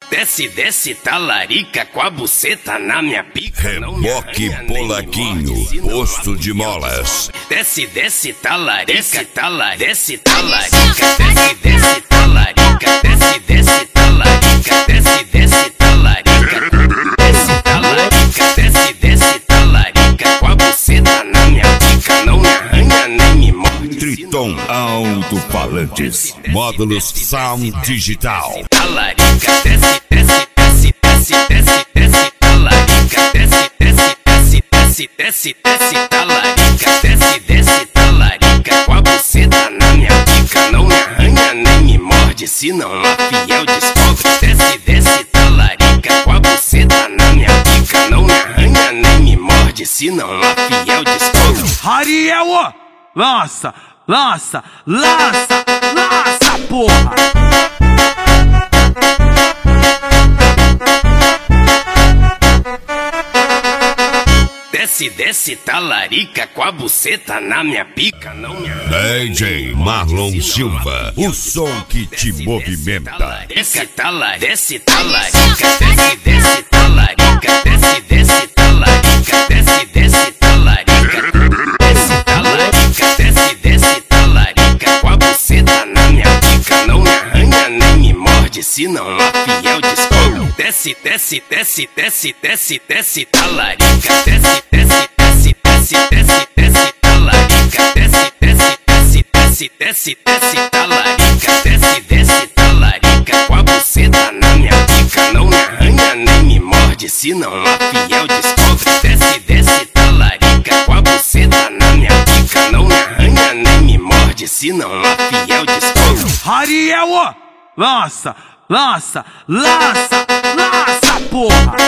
Desce, desce, talarica com a buceta na minha pica. Reboque Polaquinho, posto de molas. Desce, desce, talarica, desce, talarica, desce, desce, talarica, desce, desce, talarica, desce, desce, talarica, desce, talarica, desce, desce, talarica com a buceta na minha pica. Não me arranha nem me morde. Triton Alto-Falantes, módulos Sound Digital. Talarica, desce, desce, desce, desce, desce, desce, talarica, desce, desce, desce, desce, desce, desce, talarica, desce, desce, talarica com a buceta na minha pica. Não me arranha nem me morde, senão a fiel descobre. Desce, desce, talarica com a buceta na minha pica. Não me arranha nem me morde, senão a fiel descobre. Ariel, lança, lança, lança, lança, porra! Desce, desce, talarica com a buceta na minha pica. Não me arranha. DJ Marlon Silva, o som que te movimenta. Desce, talarica, desce, talarica, desce, desce, talarica, desce, desce, talarica, desce, desce, talarica, desce, talarica, desce, desce, talarica com a buceta na minha pica. Não me arranha nem me morde, senão a fiel descobre. Desce, desce, desce, desce, desce, desce, talarica, desce, desce, desce, desce, desce, desce, talarica, desce, desce, desce, desce, desce, desce, talarica, desce, desce, talarica com a buceta na minha pica. Não me arranha nem me morde, senão a fiel descobre. Desce, desce, talarica com a buceta na minha pica. Não me arranha nem me morde, senão a fiel descobre. Ariel, lança, lança, lança, lança, porra!